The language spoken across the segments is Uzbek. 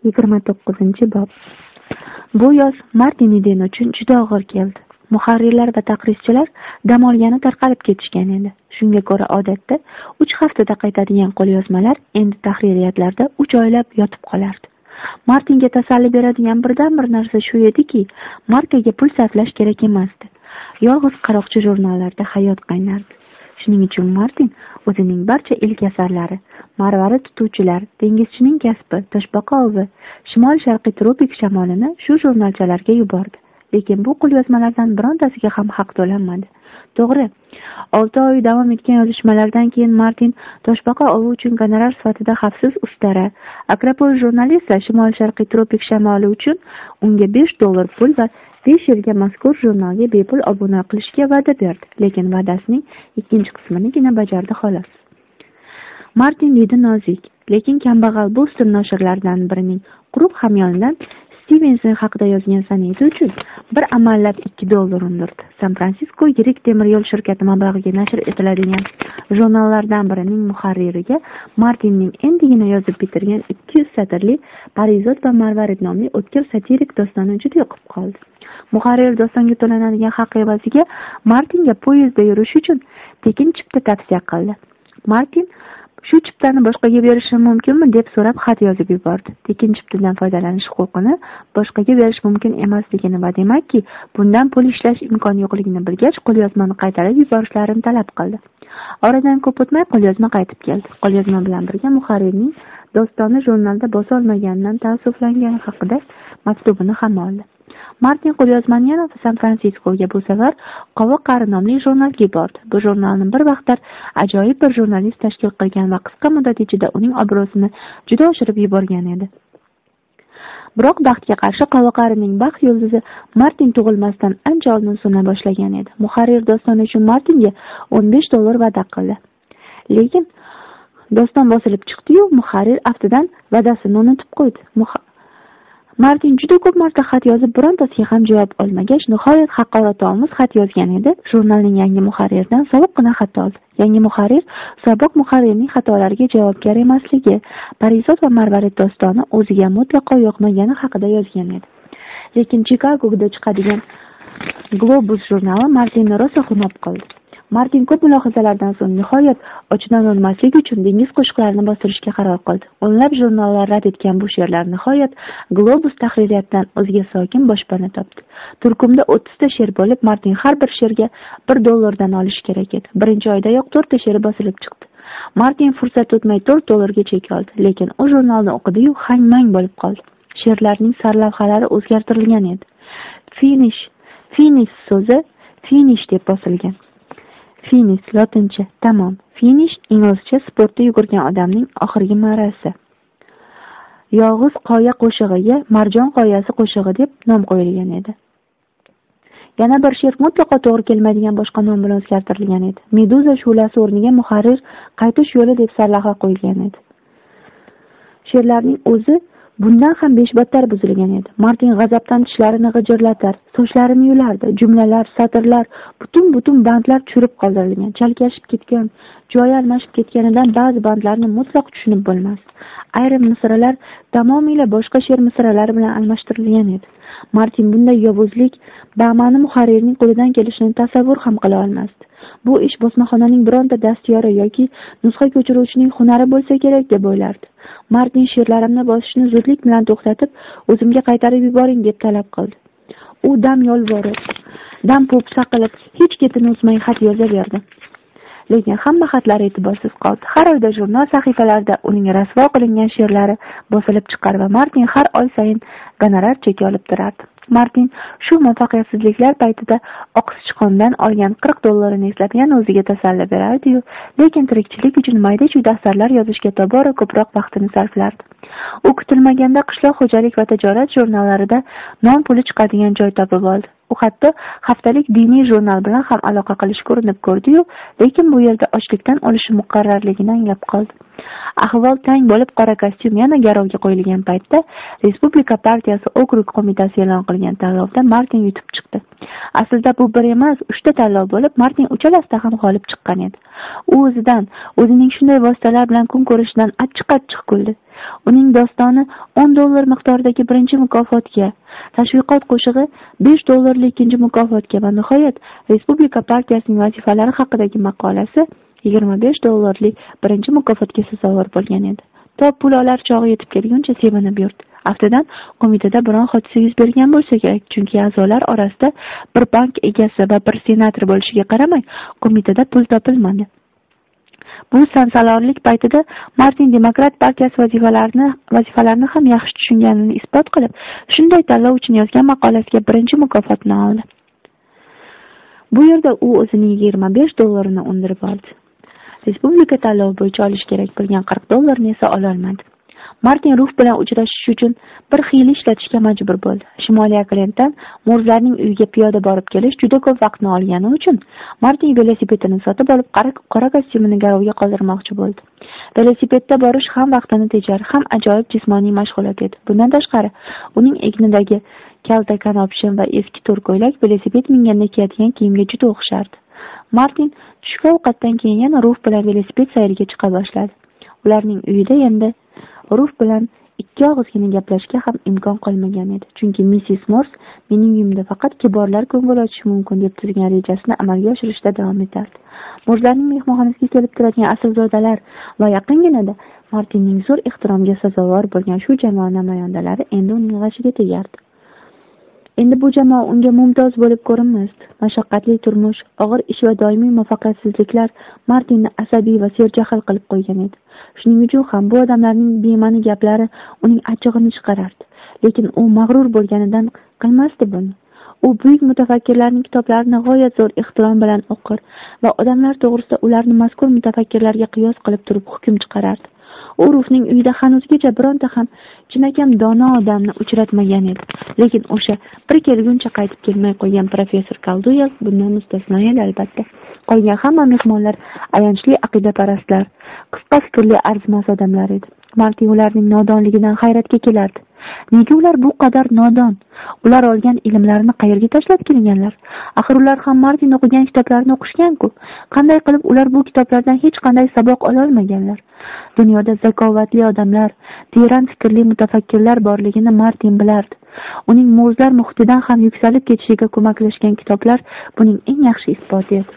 29-bob. Bu yoz Martin Eden uchun juda og'ir keldi. Muharrirlar va taqrizchilar dam olgani tarqalib ketishgan edi. Shunga ko'ra odatda 3 haftada qaytadigan qo'lyozmalar endi tahririyatlarda 3 oylab yotib qolardi. Martinga tasalli beradigan birdan-bir narsa shu ediki, markaga pul sarflash kerak emasdi. Yolg'iz qaroqchi jurnallarda hayot qaynardi. Shuning uchun Martin o'zining barcha ilk asarlari, Marvarid tutuvchilar, dengizchining kasbi, toshbaqa ovi, shimol-sharqiy tropik shamolini shu jurnalchalarga yubordi. Lekin bu qo'lyozmalardan birontasiga ham haq to'lanmadi. To'g'ri, 6 oy davom etgan yozishmalardan keyin Martin toshbaqa ovi uchun gonorar sifatida xavfsiz ustara, Akropol jurnalist va shimol-sharqiy tropik shamoli uchun unga $5 pul va 5 yilga mazkur jurnalga bepul obuna qilishga va'da berdi. Lekin va'dasining ikkinchi qisminigina bajardi xolos. Martin Eden nozik, lekin kambag'al Boston noshirlaridan birining quruq hamyonidan Stevenson haqida yozgan san'ati uchun bir amallab $2 undirdi. San Fransisko yirik temir yo'l shirkati mablag'iga nashr etiladigan jurnallardan birining muharririga Martinning endigina yozib bitirgan 200 satrli Parizod va Marvarid nomli o'tkir satirik dostoni juda yoqib qoldi. Muharrir dostonga to'lanadigan haq evaziga Martinga poyezdda yurish uchun tekin chipta tavsiya qildi. Martin shu chiptani boshqaga berishim mumkinmi deb so'rab xat yozib yubordi. Tekin chiptadan foydalanish huquqini boshqaga berish mumkin emasligini va demakki, bundan pul ishlash imkoni yo'qligini bilgach, qo'lyozmani qaytarib yuborishlarini talab qildi. Oradan ko'p o'tmay qo'lyozma qaytib keldi. Qo'lyozma bilan birga muharrirning dostoni jurnalda bosa olmaganidan taassuflangani haqida maktubini ham oldi. Martin qo'lyozmani yana San Fransiskoga bu safar Qovoq qari nomli jurnalga yubordi. Bu jurnalni bir vaqtlar ajoyib bir jurnalist tashkil qilgan va qisqa muddat ichida uning obro'sini juda oshirib yuborgan edi. Biroq baxtga qarshi Qovoq qarining baxt yulduzi Martin tug'ilmasdan ancha oldin so'na boshlagan edi. Muharrir dostoni uchun Martinga $15 va'da qildi. Lekin doston bosilib chiqdi-yu, muharrir aftidan va'dasini unutib qo'ydi. Martin juda ko'p marta xat yozib, birontasiga ham javob olmagach, nihoyat haqoratomuz xat yozgan edi. Jurnalning yangi muharriridan sovuqqina xat oldi. Yangi muharrir sobiq muharrirning xatolariga javobgar emasligi, Parizod va Marvarid dostoni o'ziga mutlaqo yoqmagani haqida yozgan edi. Lekin Chikagoda chiqadigan Globus jurnali Martinni rosa xunob qildi. Martin ko'p mulohazalardan so'ng nihoyat ochdan o'lmaslik uchun dengiz qo'shiqlarini bostirishga qaror qildi. O'nlab jurnallar rad etgan bu she'rlar nihoyat Globus tahririyatidan o'ziga sokin boshpana topdi. Turkumda 30 ta she'r bo'lib, Martin har bir she'rga $1 dan olish kerak edi. Birinchi oydayoq 4 ta she'ri bosilib chiqdi. Martin fursat o'tmay $4 ga chek oldi, lekin u jurnalni o'qidi-yu, hang-mang bo'lib qoldi. She'rlarning sarlavhalari o'zgartirilgan edi. Finish so'zi finish deb bosilgan. Finish lotincha tamom. Finish inglizcha sportda yugurgan odamning oxirgi marrasi. Yog'iz qoya qo'shig'iga Marjon qoyasi qo'shig'i deb nom qo'yilgan edi. Yana bir she'r mutlaqo to'g'ri kelmaydigan boshqa nom bilan o'zgartirilgan edi. Meduza shu'lasi o'rniga muharrir qaytish yo'li deb sarlavha qo'yilgan edi. She'rlarning o'zi bundan ham beshbattar buzilgan edi. Martin g'azabdan tishlarini g'ijirlatar, sochlarini yulardi. Jumlalar, satrlar, butun bandlar tushirib qoldirilgan, chalkashib ketgan, joyi almashib ketganidan ba'zi bandlarni mutlaq tushunib bo'lmas. Ayrim misralar tamomila boshqa she'r misralari bilan almashtirilgan edi. Martin bunday yovuzlik bama'ni muharrirning qo'lidan kelishini tasavvur ham qila olmasdi. Bu ish bosmaxonaning bironta dastiyori yoki nusxa ko'chiruvchining hunari bo'lsa kerak deb o'ylardi. Martin she'rlarimni bosishni zudlik bilan to'xtatib, o'zimga qaytarib yuboring deb talab qildi. U dam yolvorib, dam po'pisa qilib, hech ketini uzmay xat yozaverdi. Lekin hamma xatlari e'tiborsiz qoldi. Har oyda jurnal sahifalarida uning rasvo qilingan she'rlari bosilib chiqar va Martin har oy sayin gonorar cheki olib turardi. Martin shu muvaffaqiyatsizliklar paytida oqsichqondan olgan $40 eslab yana o'ziga tasalli berardi-yu, lekin tirikchilik uchun mayda-chuyda asarlar yozishga tobora ko'proq vaqtini sarflardi. U kutilmaganda qishloq xo'jalik va tijorat jurnallarida non puli chiqadigan joy topib oldi. U hatto haftalik diniy jurnal bilan ham aloqa qilishga urinib ko'rdi-yu, lekin bu yerda ochlikdan o'lishi muqarrarligini anglab qoldi. Ahvol tang bo'lib, qora kostyum yana garovga qo'yilgan paytda Respublika partiyasi okrug qo'mitasi e'lon qilgan tanlovda Martin yutib chiqdi. Aslida bu bir emas, 3 ta tanlov bo'lib, Martin uchalasida ham g'olib chiqqan edi. U o'zining shunday vositalar bilan kun ko'rishidan achchiq kuldi. Uning dostoni $10 miqdoridagi birinchi mukofotga, tashviqot qo'shig'i $5 ikkinchi mukofotga va nihoyat Respublika partiyasining vazifalari haqidagi maqolasi $25 birinchi mukofotga sazovor bo'lgan edi. To pullar chog'i yetib kelguncha sevinib yurdi. Aftidan qo'mitada biron hodisa yuz bergan bo'lsa kerak, chunki a'zolar orasida bir bank egasi va bir senator bo'lishiga qaramay, qo'mitada pul topilmadi. Bu sansalorlik paytida Martin Demokrat partiyasi vazifalarini ham yaxshi tushunganini isbot qilib, shunday tanlov uchun yozgan maqolasiga birinchi mukofotni oldi. Bu yerda u o'zining $25 undirib oldi. Respublika tanlovi bo'yicha olish kerak bo'lgan $40 esa ola olmadi. Martin Ruf bilan uchrashish uchun bir xiyla ishlatishga majbur bo'ldi. Shimoliy Oklenddan Morzlarning uyiga piyoda borib kelish juda ko'p vaqtni olgani uchun Martin velosipedini sotib olib, qora kostyumini garovga qoldirmoqchi bo'ldi. Velosipedda borish ham vaqtini tejar, ham ajoyib jismoniy mashg'ulot edi. Bundan tashqari, uning egnidagi kalta kanopshim va eski to'r ko'ylak velosiped minganda kiyadigan kiyimga juda o'xshardi. Martin tushki ovqatdan keyin yana Ruf bilan velosiped sayriga chiqa boshladi. Ularning uyida endi Ruf bilan ikki og'izgina gaplashishga ham imkon qolmagan edi. Chunki Mrs. Morse mening uyimda faqat kiborlar ko'ngil ochishi mumkin deb turgan rejasini amalga oshirishda davom etardi. Morzlarning mehmonxonasiga kelib turadigan aslzodalar va yaqinginada Martinning zo'r ehtiromga sazovor bo'lgan shu jamoa namoyandalari endi uning g'ashiga tegardi. Endi bu jamoa unga mumtoz bo'lib ko'rinmasdi. Mashaqqatli turmush, og'ir ish va doimiy muvaffaqiyatsizliklar Martinni asabiy va serjahl qilib qo'ygan edi. Shuning uchun ham bu odamlarning bema'ni gaplari uning achchig'ini chiqarardi. Lekin u mag'rur bo'lganidan qilmasdi buni. U buyuk mutafakkirlarning kitoblarini g'oyat zo'r ehtirom bilan o'qir va odamlar to'g'risida ularni mazkur mutafakkirlarga qiyos qilib turib hukm chiqarardi. U Rufning uyida hanuzgacha bironta ham chinakam dono odamni uchratmagan edi. Lekin o'sha bir kelguncha qaytib kelmay qo'ygan professor Kalduyel bundan mustasno edi albatta. Qolgan hamma mehmonlar ayanchli aqidaparastlar, qisqa fikrli arzimas odamlar edi. Martin ularning nodonligidan hayratga kelardi. Nega ular bu qadar nodon? Ular olgan ilmlarini qayerga tashlab kelganlar? Axir ular ham Martin o'qigan kitoblarni o'qishgan-ku. Qanday qilib ular bu kitoblardan hech qanday saboq ola olmaganlar? Dunyoda zakovatli odamlar, teran fikrli mutafakkirlar borligini Martin bilardi. Uning Morzlar muhitidan ham yuksalib ketishiga ko'maklashgan kitoblar buning eng yaxshi isboti edi.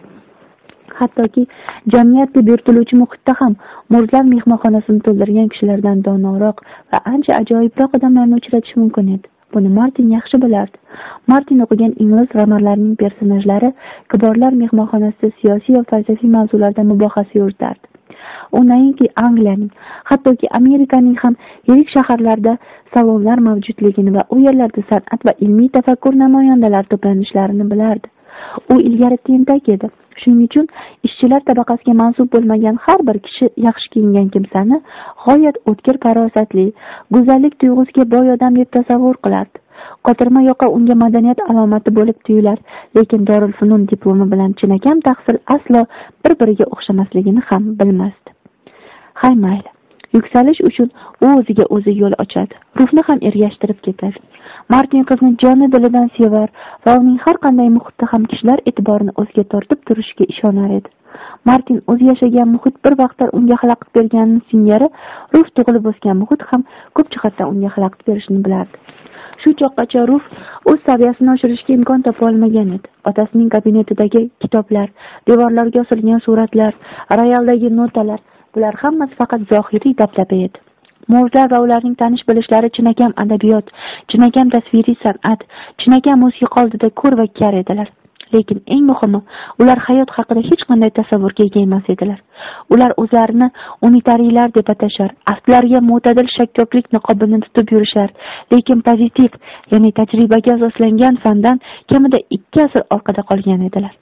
Hattoki jamiyat deb yuritiluvchi muhitda ham Morzlar mehmonxonasini to'ldirgan kishilardan donoroq va ancha ajoyibroq odamlarni uchratish mumkin edi. Buni Martin yaxshi bilardi. Martin o'qigan ingliz romanlarining personajlari kiborlar mehmonxonasida siyosiy va falsafiy mavzularda mubohasa yuritardi. U nainki Angliyaning, hattoki Amerikaning ham yirik shaharlarida salonlar mavjudligini va u yerlarda san'at va ilmiy tafakkur namoyandalari to'planishlarini bilardi. U ilgari tentak edi. Shuning uchun ishchilar tabaqasiga mansub bo'lmagan har bir kishi yaxshi kiyingan kimsani g'oyat o'tkir farosatli, go'zallik tuyg'usiga boy odam deb tasavvur qilardi. Qotirma yoqa unga madaniyat alomati bo'lib tuyular, lekin Dorulfunun diplomi bilan chinakam tahsil aslo bir-biriga o'xshamasligini ham bilmasdi. Hay mayli. Yuksalish uchun u o'ziga o'zi yo'l ochadi. Rufni ham ergashtirib ketadi. Martin qizni joni dilidan sevar va uning har qanday muhitda ham kishilar e'tiborini o'ziga tortib turishiga ishonar edi. Martin o'zi yashagan muhit bir vaqtlar unga xalaqit berganini singari, Ruf tug'ilib o'sgan muhit ham ko'p jihatdan unga xalaqit berishini bilardi. Shu choqqacha Ruf o'z saviyasini oshirishga imkon topa olmagan edi. Otasining kabinetidagi kitoblar, devorlarga osilgan suratlar, royaldagi notalar, bular hammasi faqat zohiriy dabdaba edi. Morzlar va ularning tanish bilishlari chinakam adabiyot, chinakam tasviriy san'at, chinakam musiqa oldida ko'r va kar edilar. Lekin eng muhimi, ular hayot haqida hech qanday tasavvurga ega emas edilar. Ular o'zlarini unitariylar deb atashar, asllariga mo'tadil shakkoklik niqobini tutib yurishar, lekin pozitiv, ya'ni tajribaga asoslangan fandan kamida 2 asr orqada qolgan edilar.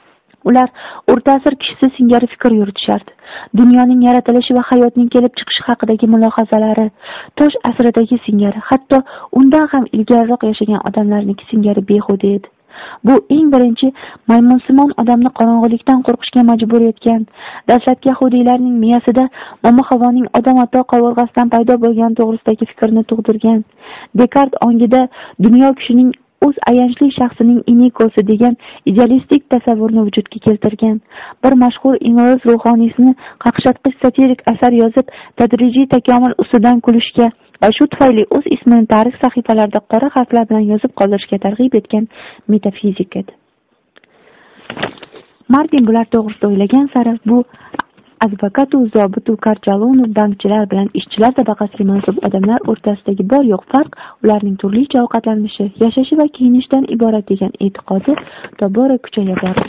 Ular o'rta asr kishisi singari fikr yuritishardi. Dunyoning yaratilishi va hayotning kelib chiqishi haqidagi mulohazalari tosh asridagi singari, hatto undan ham ilgariroq yashagan odamlarniki singari behuda edi. Bu eng birinchi maymunsimon odamni qorong'ulikdan qo'rqishga majbur etgan, dastlabki yahudiylarning miyasida Momo Havoning odam ato qovurg'asidan paydo bo'lgan to'g'risidagi fikrni tug'dirgan, Dekart ongida dunyo kishining o'z ayanchli shaxsining Inikosi degan idealistik tasavvurni vujudga keltirgan. Bir mashhur ingliz ruhoniysini qaqshatqich satirik asar yozib, tadrijiy takomil ustidan kulishga va shu tufayli o'z ismini tarix sahifalarida qora harflar bilan yozib qoldirishga targ'ib etgan metafizik edi. Martin bular to'g'risida o'ylagan sari bu advokatu, zobitu, karchalonu, bankchilar bilan ishchilar tabaqasiga mansub odamlar o'rtasidagi bor yo'q farq ularning turlicha ovqatlanishi, yashashi va kiyinishidan iborat degan e'tiqodi tobora kuchaya bordi.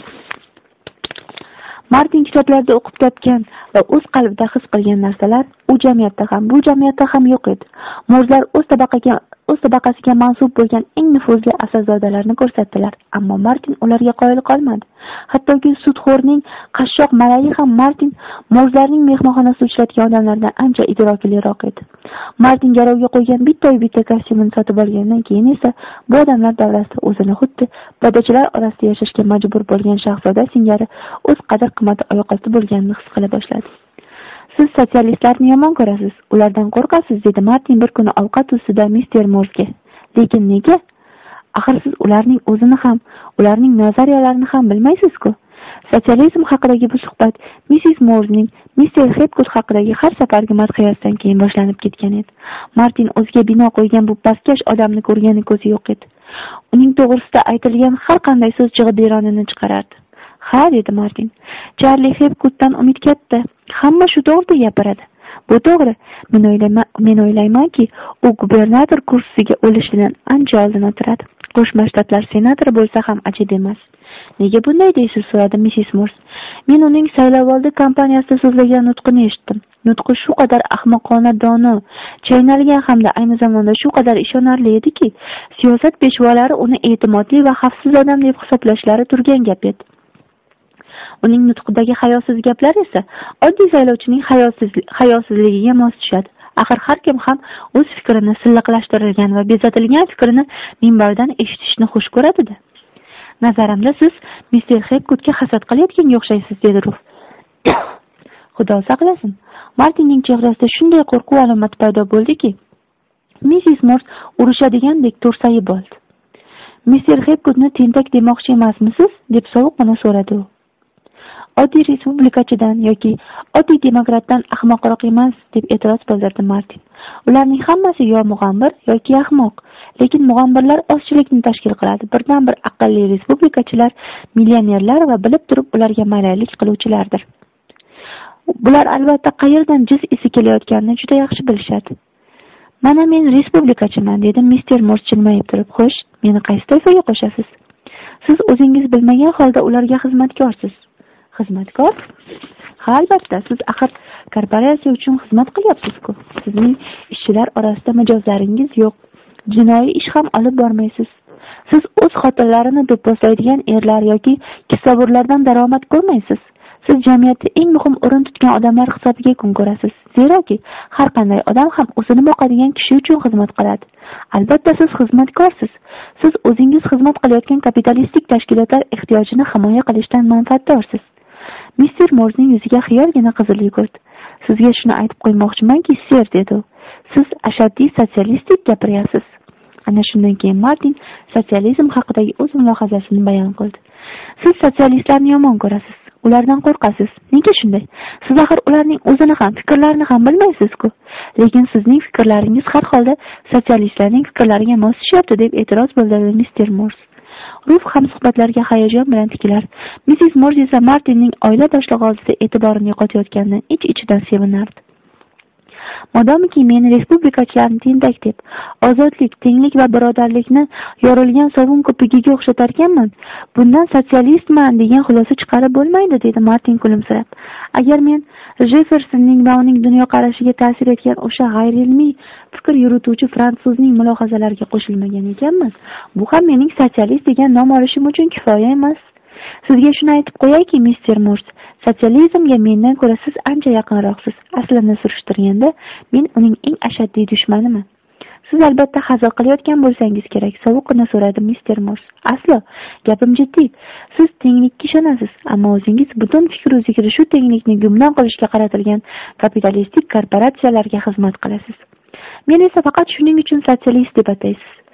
Martin kitoblarda o'qib topgan va o'z qalbida his qilgan narsalar u jamiyatda ham, bu jamiyatda ham yo'q edi. Mo'rzlar o'z tabaqasiga mansub bo'lgan eng nufuzli asalzodalarni ko'rsatdilar, ammo Martin ularga qoyil qolmadi. Hattoki sudxo'rning qashshoq malayi ham Martin mo'rzlarning mehmonxonasida uchratgan odamlardan ancha idrokliroq edi. Martin garovga qo'ygan bitta kostyumini sotib olgandan keyin esa bu odamlar davrasida o'zini xuddi podachilar orasida yashashga majbur bo'lgan shahzoda singari o'z qadr-qimmati oyoqosti bo'lganini his qila boshladi. Siz sotsialistlarni yomon ko'rasiz, ulardan qo'rqasiz, dedi Martin bir kuni ovqat ustida mister Morsga. Lekin nega? Axir siz ularning o'zini ham, ularning nazariyalarini ham bilmaysiz-ku. Sotsializm haqidagi bu suhbat Mrs. Morsning mister Hepgood haqidagi har safargi madhiyasidan keyin boshlanib ketgan edi. Martin o'ziga bino qo'ygan bu pastkash odamni ko'rgani ko'zi yo'q edi. Uning to'g'risida aytilgan har qanday so'z jig'iberonini chiqarardi. Ha, dedi Martin. Charlie Hepgooddan umid katta. Hamma shu to'g'rida gapiradi. Bu to'g'ri. Men o'ylaymanki, u gubernator kursisiga o'lishidan ancha oldin o'tiradi. Qo'shma Shtatlar senatori bo'lsa ham ajib emas. Nega bunday deysiz, so'radi Mrs. Mors. Men uning saylovoldi kampaniyasida so'zlagan nutqini eshitdim. Nutqi shu qadar ahmoqona, dono, chaynalgan hamda ayni zamonda shu qadar ishonarli ediki, siyosat peshvolari uni e'timodli va xavfsiz odam deb hisoblashlari turgan gap edi. Uning nutqidagi hayosiz gaplar esa oddiy saylovchining hayosizligiga mos tushadi. Axir har kim ham o'z fikrini silliqlashtirilgan va bezatilgan fikrini minbardan eshitishni xush ko'radi-da. Nazarimda siz mister Hepgoodga hasad qilayotganga o'xshaysiz, dedi Ruf. Xudo saqlasin. Martinning chehrasida shunday qo'rquv alomati paydo bo'ldiki, Mrs. Mors urushadigandek to'rsayib oldi. Mister Hepgoodni tentak demoqchi emasmisiz? Deb sovuqqina so'radi u. Oddiy respublikachidan yoki oddiy demokratdan ahmoqroq emas, deb e'tiroz bildirdi Martin. Ularning hammasi yo mug'ambir yoki ahmoq, lekin mug'ambirlar ozchilikni tashkil qiladi. Birdan bir aqlli respublikachilar millionerlar va bilib turib ularga maylaylik qiluvchilardir. Bular albatta qayerdan jiz isi kelayotganini juda yaxshi bilishadi. Mana men respublikachiman, dedi mister Mors jilmayib turib. Xo'sh, meni qaysi toifaga qo'shasiz? Siz o'zingiz bilmagan holda ularga xizmatkorsiz. Xizmatkor? Ha, albatta, siz axir korporatsiya uchun xizmat qilyapsiz-ku. Sizning ishchilar orasida mijozlaringiz yo'q. Jinoiy ish ham olib bormaysiz. Siz o'z xotinlarini do'pposlaydigan erlar yoki kisavurlardan daromad ko'rmaysiz. Siz jamiyatda eng muhim o'rin tutgan odamlar hisobiga kun ko'rasiz. Zeroki har qanday odam ham o'zini boqadigan kishi uchun xizmat qiladi. Albatta siz xizmatkorsiz. Siz o'zingiz xizmat qilayotgan kapitalistik tashkilotlar ehtiyojini himoya qilishdan manfaatdorsiz. Mister Morsning yuziga xiyolgina qizil yugurdi. Sizga shuni aytib qo'ymoqchimanki, ser, dedi u. Siz ashaddiy sotsialistik gapiryapsiz. Ana shundan keyin Martin sotsializm haqidagi o'z mulohazasini bayon qildi. Siz sotsialistlarni yomon ko'rasiz. Ulardan qo'rqasiz. Nega shunday? Siz axir ularning o'zini ham, fikrlarini ham bilmaysiz-ku. Lekin sizning fikrlaringiz har holda sotsialistlarning fikrlariga mos tushyapti, deb e'tiroz bildirdi mister Mors. Ruf ham suhbatlarga hayajon bilan tikilar. Mrs. Mors esa Martinning oila boshlig'i oldida e'tiborini yo'qotayotganidan ich-ichidan sevinardi. Modomiki men respublikachilarni tentak deb, ozodlik, tenglik va birodarlikni yorilgan sovun ko'pigiga o'xshatar ekanman, bundan sotsialistman degan xulosa chiqarib bo'lmaydi, dedi Martin kulimsirab. Agar men Jeffersonning va uning dunyoqarashiga ta'sir etgan o'sha g'ayriilmiy fikr yurituvchi fransuzning mulohazalariga qo'shilmagan ekanman, bu ham mening sotsialist degan nom olishim uchun kifoya emas. Sizga shuni aytib qo'yayki, mister Mors, sotsializmga mendan ko'ra siz ancha yaqinroqsiz. Aslini surishtirganda, men uning eng ashaddiy dushmaniman. Siz albatta hazil qilayotgan bo'lsangiz kerak, sovuqqina so'radi mister Mors. Aslo, gapim jiddiy. Siz tenglikka ishonasiz, ammo o'zingiz butun fikr u zikri shu tenglikni gumdon qilishga qaratilgan kapitalistik korporatsiyalarga xizmat qilasiz. Men esa faqat shuning uchun sotsialist deb ataysiz.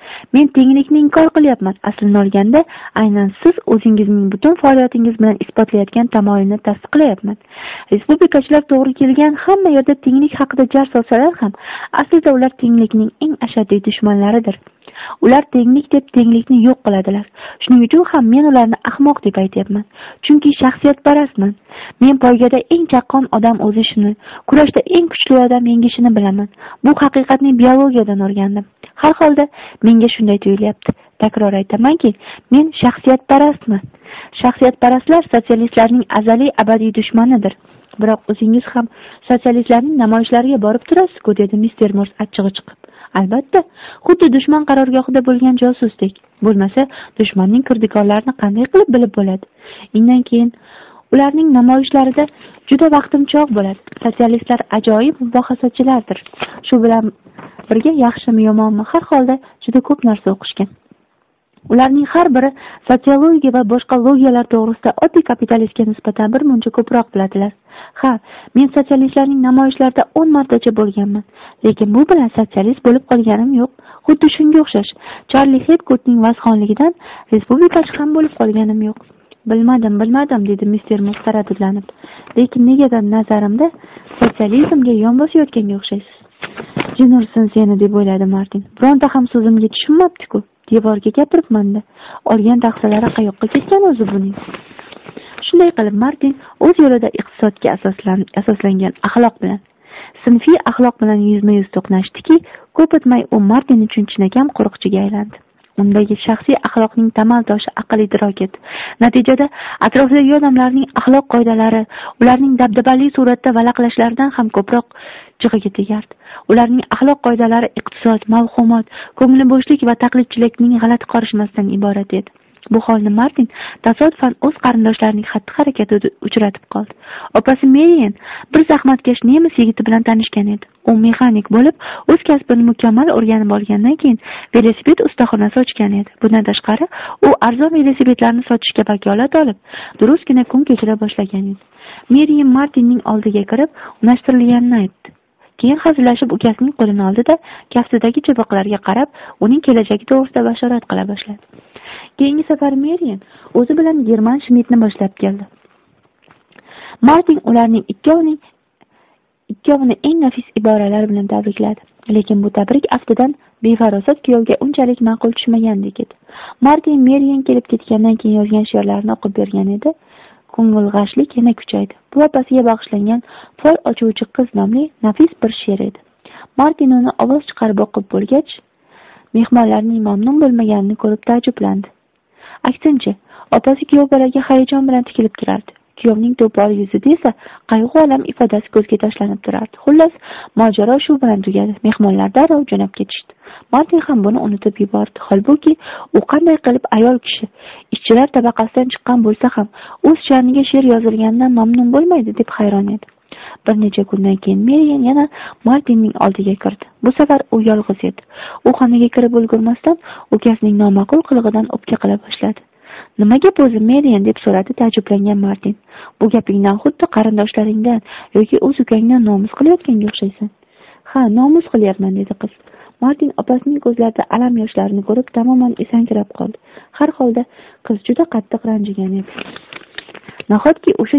Men tenglikni inkor qilyapman. Aslini olganda, aynan siz o'zingizning butun faoliyatingiz bilan isbotlayotgan tamoyilni tasdiqlayapman. Respublikachilar to'g'ri kelgan hamma yerda tenglik haqida jar solsalar ham, aslida ular tenglikning eng ashaddiy dushmanlaridir. Ular tenglik deb tenglikni yo'q qiladilar. Shuning uchun ham men ularni ahmoq deb aytyapman. Chunki shaxsiyatparastman. Men poygada eng chaqqon odam o'zi shuni, kurashda eng kuchli odam yengishini bilaman. Bu haqiqatni biologiyadan o'rgandim. Har holda menga shunday tuyulyapti. Takror aytamanki, men shaxsiyatparastman. Shaxsiyatparastlar sotsialistlarning azaliy abadiy dushmanidir. Biroq o'zingiz ham sotsialistlarning namoyishlariga borib turasiz-ku, dedi Mister Mors achchig'i chiqib. Albatta, xuddi dushman qarorgohida bo'lgan josusdek. Bo'lmasa, dushmanning kirdikorlarini qanday qilib bilib bo'ladi? Undan keyin ularning namoyishlarida juda vaqtimchoq bo'ladi. Sotsialistlar ajoyib mubohasachilardir. Shu bilan birga yaxshimi yomonmi, har holda juda ko'p narsa o'qishgan. Ularning har biri sotsiologiya va boshqa logiyalar to'g'risida oddiy kapitalistga nisbatan bir muncha ko'proq biladilar. Ha, men sotsialistlarning namoyishlarida 10 martacha bo'lganman, lekin bu bilan sotsialist bo'lib qolganim yo'q. Xuddi shunga o'xshash, Charlie Hebgoodning vazxonligidan respublikachi ham bo'lib qolganim yo'q. Bilmadim, dedi Mister Mors taraddudlanib. Lekin negadir nazarimda sotsializmga yon bosayotganga o'xshaysiz. Jin ursin seni, deb o'yladi Martin. Bironta ham so'zimga tushunmabdi-ku. Devorga gapiribman-da. Olgan tahsilari qayoqqa ketgan o'zi buning? Shunday qilib Martin o'z yo'lida iqtisodga asoslangan axloq bilan, sinfiy axloq bilan yuzma-yuz to'qnashdiki, ko'p o'tmay u Martin uchun chinakam qo'riqchiga aylandi. Undagi shaxsiy axloqning tamal toshi aql idrok edi. Natijada atrofdagi odamlarning axloq qoidalari ularning dabdabali suratda valaqlashlaridan ham ko'proq jig'iga tegardi. Ularning axloq qoidalari iqtisod, mavhumat, ko'ngli bo'shlik va taqlidchilikning g'alati qorishmasidan iborat edi. Bu holni Martin tasodifan o'z qarindoshlarining xatti-harakatida uchratib qoldi. Opasi Marian bir zahmatkash nemis yigiti bilan tanishgan edi. U mexanik bo'lib, o'z kasbini mukammal o'rganib olgandan keyin velosiped ustaxonasi ochgan edi. Bundan tashqari, u arzon velosipedlarni sotishga vakolat olib, durustgina kun kechira boshlagan edi. Marian Martinning oldiga kirib, unashtirilganini aytdi. Keyin hazillashib ukasining qo'lini oldi-da, kaftidagi chibiqlarga qarab, uning kelajagi to'g'risida bashorat qila boshladi. Keyingi safar Marian o'zi bilan German Schmidtni boshlab keldi. Martin ularning ikkovini eng nafis iboralar bilan tabrikladi. Lekin bu tabrik aftidan befarosat kuyovga unchalik ma'qul tushmagandek edi. Martin Marian kelib ketgandan keyin yozgan she'rlarini o'qib bergan edi. Ko'ngilg'ashlik yana kuchaydi. Bu opasiga bag'ishlangan Fol ochuvchi qiz nomli nafis bir she'r edi. Martin uni ovoz chiqarib o'qib bo'lgach, mehmonlarning mamnun bo'lmaganini ko'rib taajjublandi. Aksincha, opasi kuyov bolaga hayajon bilan tikilib turardi. Kuyovning to'pol yuzida esa qayg'u alam ifodasi ko'zga tashlanib turardi. Xullas, mojaro shu bilan tugadi. Mehmonlar darrov jo'nab ketishdi. Martin ham buni unutib yubordi. Holbuki, u qanday qilib ayol kishi, ishchilar tabaqasidan chiqqan bo'lsa ham, o'z sha'niga she'r yozilganidan mamnun bo'lmaydi deb hayron edi. Bir necha kundan keyin Marian yana Martinning oldiga kirdi. Bu safar u yolg'iz edi. U xonaga kirib ulgurmasdan ukasining noma'qul qilig'idan o'pka qila boshladi. Nima gap o'zi, Marian, deb so'radi taajjublangan Martin. Bu gapingdan xuddi qarindoshlaringdan yoki o'z ukangdan nomus qilayotganga o'xshaysan. Ha, nomus qilyapman, dedi qiz. Martin opasining ko'zlarida alam yoshlarini ko'rib tamoman esankirab qoldi. Har holda qiz juda qattiq ranjigan edi. Nahotki o'sha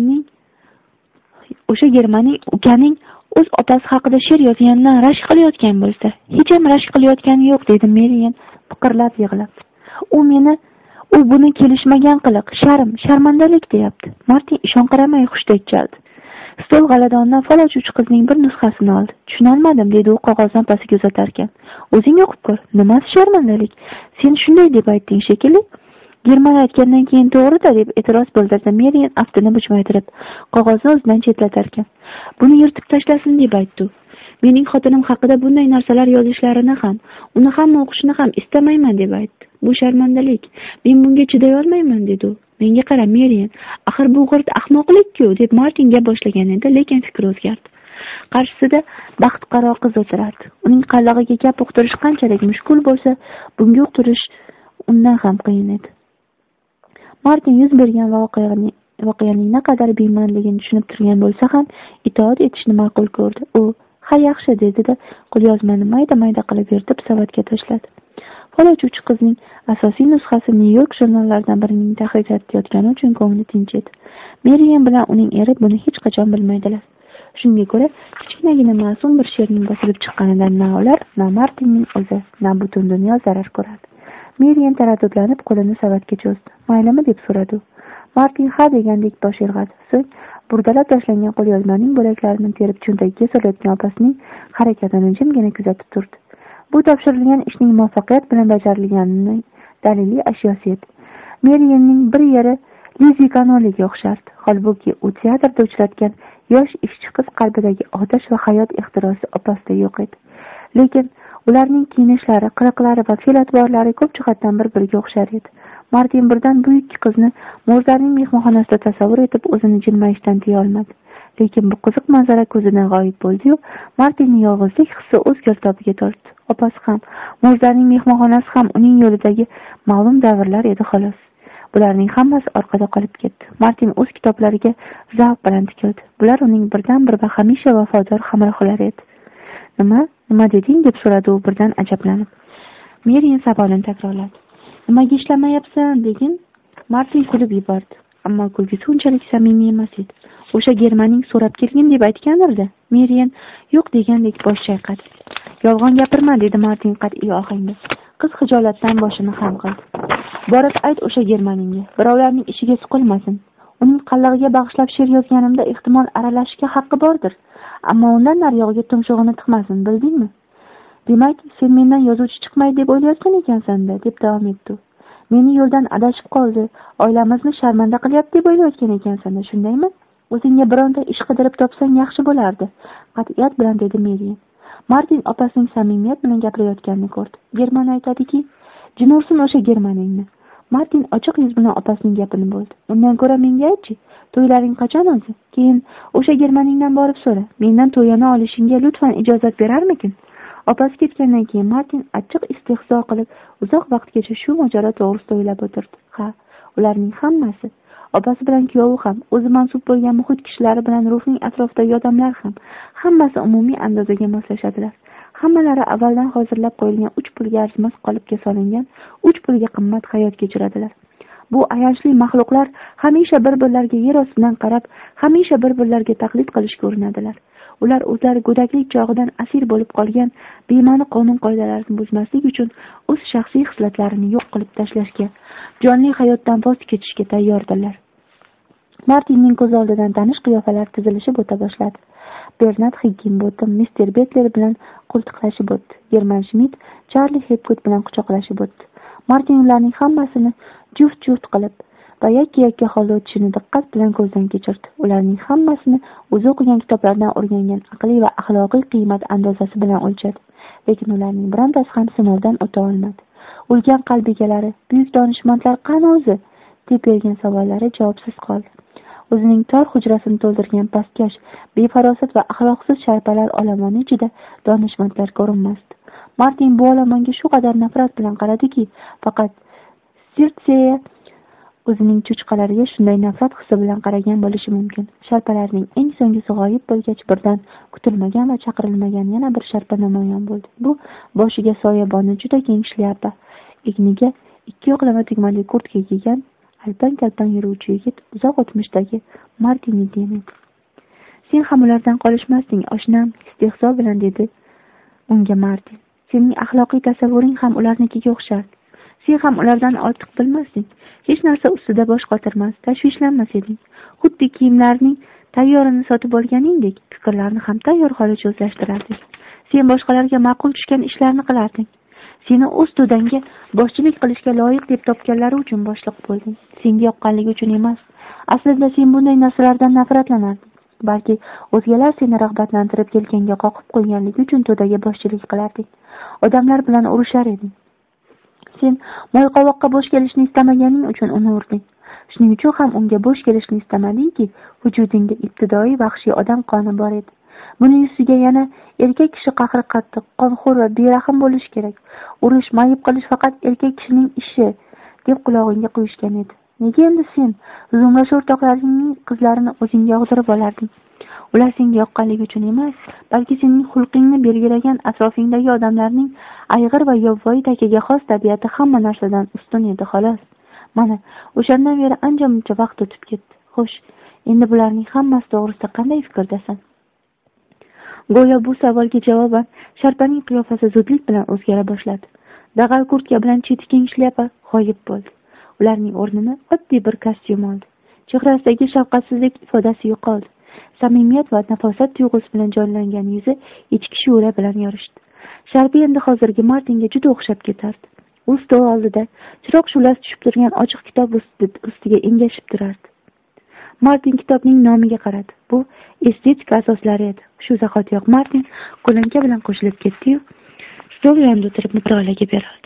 Germaning ukaning o'z opasi haqida she'r yozganidan rashk qilayotgan bo'lsa, hech ham rashk qilayotgani yo'q, dedi Marian piqirlab yig'lab. U buni kelishmagan qiliq, sharmandalik deyapti. Martin ishonqiramay hushtak chaldi. Stol g'aladonidan fol ochuvchi qizning bir nusxasini oldi. Tushunolmadim, dedi u qog'ozni opasiga uzatarkan. O'zing o'qib ko'r. Nimasi sharmandalik? Sen shunday deb aytding shekilli. German aytgandan keyin to'g'ri-da, deb e'tiroz bildirdi Marian aftini buchmaytirib, qog'ozni o'zidan chetlatarkan. Buni yirtib tashlasin deb aytdi. Mening xotinim haqida bunday narsalar yozishlarini ham, uni hamma o'qishini ham istamayman deb aytdi. Bu sharmandalik. Men bunga chiday olmayman, dedi u. Menga qara, Marian, axir bu g'irt ahmoqlik-ku, deb Martin gap boshlagan edi, lekin fikri o'zgardi. Qarshisida baxtiqaro qiz o'tirardi. Uning qallig'iga gap uqtirish qanchalik mushkul bo'lsa, bunga uqtirish undan ham qiyin edi. Martin yuz bergan voqeaning naqadar bema'niligini tushunib turgan bo'lsa ham, itoat etishni ma'qul ko'rdi. U Ha, yaxshi, dedi-da, qo'lyozmani mayda-mayda qilib yirtib savatga tashladi. Falajuvchi qizning asosiy nusxasi Nyu-York jurnallaridan birining tahririyatida yotgani uchun ko'ngli tinch edi. Merian bilan uning eri buni hech qachon bilmaydilar. Shunga ko'ra, kichkinagina ma'sum bir she'rning bosilib chiqqanidan na ular, na Martinning o'zi, na butun dunyo zarar ko'radi. Merian taraddudlanib qo'lini savatga cho'zdi. "Maylimi?" deb so'radi u. Martin ha degandek bosh irg'adi. So'ng burdalab tashlangan qo'lyozmaning bo'laklarini terib cho'ntagiga solayotgan opasining harakatini jimgina kuzatib turdi. Bu topshirilgan ishning muvaffaqiyat bilan bajarilganining daliliy ashyosi edi. Merianning bir yeri Lizi Kanoliga o'xshardi. Holbuki u teatrda uchratgan yosh ishchi qiz qalbidagi otash va hayot ehtirosi opasida yo'q edi. Lekin ularning kiyinishlari, qiliqlari va fe'l-atvorlari ko'p jihatdan bir-biriga o'xshar edi. Martin birdan bu ikki qizni Mo'rzarning mehmonxonasida tasavvur etib o'zini jilmayishdan tiya olmadi. Lekin bu qiziq manzara ko'zidan g'oyib bo'ldi-yu, Martinning yolg'izlik hissi o'z girtobiga tortdi. Opasi ham, Mo'rzarning mehmonxonasi ham uning yo'lidagi ma'lum davrlar edi xolos. Bularning hammasi orqada qolib ketdi. Martin o'z kitoblariga zavq bilan tikildi. Bular uning birdan-bir va hamisha vafodor hamrohlari edi. Nima deding?" deb so'radi u birdan ajablanib. Merian savolini takrorladi. "Nimaga ishlamayapsan?" degin. Martin kulib yubordi. Ammo kulgisi unchalik samimiy emas edi. "O'sha Germaning so'rab kelgin deb aytgandir-da." Merian yo'q degandek bosh chayqadi. "Yolg'on gapirma", dedi Martin qat'iy ohangda. Qiz hijolatdan boshini xam qildi. "Borib ayt o'sha Germaningga, birovlarning ishiga suqilmasin. Uning qallig'iga bag'ishlab she'r yozganimda ehtimol aralashishga haqqi bordir. Ammo undan nariyog'iga tumshug'ini tiqmasin, bildingmi? Demak, sen mendan yozuvchi chiqmaydi deb o'ylayotgan ekansan-da", deb davom etdi u. "Meni yo'ldan adashib qoldi, oilamizni sharmanda qilyapti deb o'ylayotgan ekansan-da, shundaymi? O'zingga bironta ish qidirib topsang yaxshi bo'lardi", qat'iyat bilan dedi Merian. Martin opasining samimiyat bilan gapirayotganini ko'rdi. German aytadiki, "Jin ursin o'sha Germaningni". Martin ochiq yuz bilan opasining gapini bo'ldi. "Undan ko'ra menga aytchi, to'ylaring qachon o'zi? Keyin o'sha Germaningdan borib so'ra. Mendan to'yini olishingga lutfan ijozat berarmikin?" Opasi ketgandan keyin Martin achchiq istehzo qilib uzoq vaqtgacha shu mojaro to'g'risida o'ylab o'tirdi. Ha, ularning hammasi, opasi bilan kuyovi ham, o'zi mansub bo'lgan muhit kishilari bilan ruhning atrofidagi odamlar ham, hammasi umumiy andozaga moslashadilar. Hammalari avvaldan hozirlab qo'yilgan 3 pulga arzimas qolipga solingan, 3 pulga qimmat hayot kechiradilar. Bu ayanchli maxluqlar hamisha bir-birlariga yer ostidan qarab, hamisha bir-birlariga taqlid qilishga urinadilar. Ular o'zlari go'daklik chog'idan asir bo'lib qolgan bema'ni qonun qoidalarini buzmaslik uchun o'z shaxsiy xislatlarini yo'q qilib tashlashga, jonli hayotdan voz kechishga tayyordirlar. Martinning ko'z oldidan tanish qiyofalar tizilishib o'ta boshladi. Bernard Higginbotham Mr. Betler bilan qo'ltiqlashib o'tdi. German Schmidt Charlie Hepgood bilan quchoqlashib o'tdi. Martin ularning hammasini juft-juft qilib va yakka-yakka holda o'tishini diqqat bilan ko'zdan kechirdi. Ularning hammasini o'zi o'qigan kitoblardan o'rgangan aqliy va axloqiy qiymat andozasi bilan o'lchadi. Lekin ularning birontasi ham sinovdan o'ta olmadi. O'lgan qalb egalari, buyuk donishmandlar qani o'zi? deb bergan savollari javobsiz qoldi. O'zining tor hujrasini to'ldirgan pastkash, befarosat va axloqsiz sharpalar olomoni ichida donishmandlar ko'rinmasdi. Martin bu olomonga shu qadar nafrat bilan qaradiki, faqat Sirtsea o'zining cho'chqalariga shunday nafrat hissi bilan qaragan bo'lishi mumkin. Sharpalarning eng so'nggisi g'oyib bo'lgach, birdan kutilmagan va chaqirilmagan yana bir sharpa namoyon bo'ldi. Bu boshiga soyabonni juda keng shlyapa, egniga 2 yoqlama tugmali kurtka kiygan, alpang-talpang yuruvchi yigit uzoq o'tmishdagi Martin edi. "Sen ham ulardan qolishmasding, oshnam", istehzo bilan dedi unga Martin. "Sening axloqiy tasavvuring ham ularnikiga o'xshardi. Sen ham ulardan ortiq bilmasding. Hech narsa ustida bosh qotirmas, tashvishlanmas eding. Xuddi kiyimlarning tayyorini sotib olganingdek, fikrlarni ham tayyor holicha o'zlashtirarding. Sen boshqalarga ma'qul tushgan ishlarni qilarding. Seni o'z to'dangga boshchilik qilishga loyiq deb topganlari uchun boshliq bo'lding. Senga yoqqanligi uchun emas. Aslida sen bunday narsalardan nafratlanarding. Balki o'zgalar seni rag'batlantirib yelkangga qoqib qo'yganligi uchun to'daga boshchilik qilarding. Odamlar bilan urushar eding. Sen moyqovoqqa bo'sh kelishni istamaganing uchun uni urding. Shuning uchun ham unga bo'sh kelishni istamadingki, vujudingda ibtidoiy vahshiy odam qoni bor edi. Buning ustiga yana erkak kishi qahri qattiq, qonxo'r va berahm bo'lishi kerak. Urush, mayib qilish faqat erkak kishining ishi deb qulog'ingga quyishgan edi. Nega endi sen zumlash o'rtoqlaringning qizlarini o'zingga og'dirib olarding? Ular senga yoqqanligi uchun emas, balki sening xulqingni belgilagan atrofingdagi odamlarning ayg'ir va yovvoyi takaga xos tabiati hamma narsadan ustun edi, xolos. Mana, o'shandan beri ancha-muncha vaqt o'tib ketdi. Xo'sh, endi bularning hammasi to'g'risida qanday fikrdasan? Go'yo bu savolga javoban Sharpaning qiyofasi zudlik bilan o'zgara boshladi. Dag'al kurtka bilan cheti keng shlyapa g'oyib bo'ldi. Ularning o'rnini oddiy bir kostyum oldi. Chehrasidagi shafqatsizlik ifodasi yo'qoldi. Samimiyat va nafosat tuyg'usi bilan jonlangan yuzi ichki shu'la bilan yorishdi. Sharpa endi hozirgi Martinga juda o'xshab ketardi. U stol oldida chiroq shu'lasi tushib turgan ochiq kitob ustiga engashib turardi. Martin kitobning nomiga qaradi. Bu estetika asoslari edi. Shu zahotiyoq Martin qo'lanka bilan qo'shilib ketdi-yu, stol yonida o'tirib mutolaaga berildi.